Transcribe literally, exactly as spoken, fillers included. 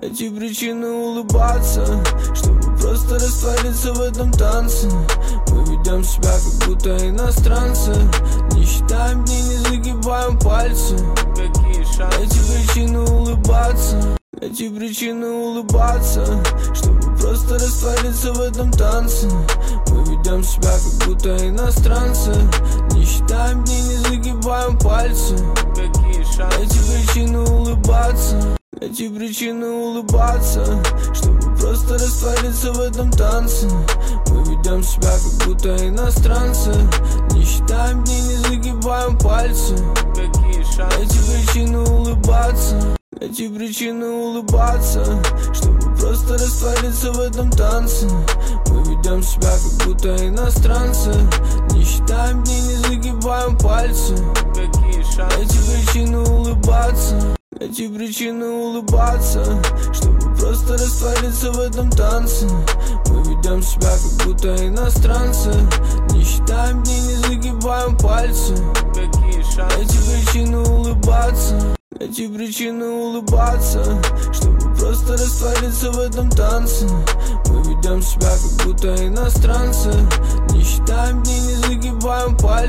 Эти причины улыбаться, чтобы просто раствориться в этом танце. Мы ведем себя как будто иностранцы, не считаем дни, не загибаем пальцы. Эти причины улыбаться, эти причины улыбаться, чтобы просто раствориться в этом танце. Мы ведем себя как будто иностранцы, не считаем дни, не загибаем пальцы. Эти причины улыбаться, эти причины улыбаться, чтобы просто раствориться в этом танце. Мы ведем себя как будто иностранцы, не считаем дни, не загибаем пальцы. Эти причины улыбаться, эти причины улыбаться, чтобы просто раствориться в этом танце. Мы ведем себя как будто иностранцы, не считаем дни, не загибаем пальцы. Эти причины улыбаться, эти причины улыбаться, чтобы просто раствориться в этом танце. Мы ведем себя как будто иностранцы, не считаем дни, не загибаем пальцы. Эти причины улыбаться, эти причины улыбаться, чтобы просто раствориться в этом танце. Мы ведем себя как будто иностранцы, не считаем дни, не загибаем пальцы.